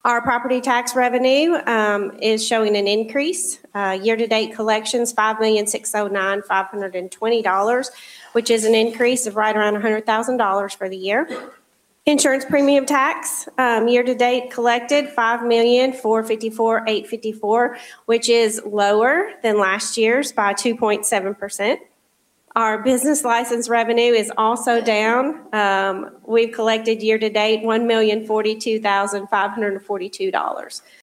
Our property tax revenue is showing an increase. Year-to-date collections, $5,609,520, which is an increase of right around $100,000 for the year. Insurance premium tax, year-to-date collected $5,454,854, which is lower than last year's by 2.7%. Our business license revenue is also down. We've collected year-to-date $1,042,542.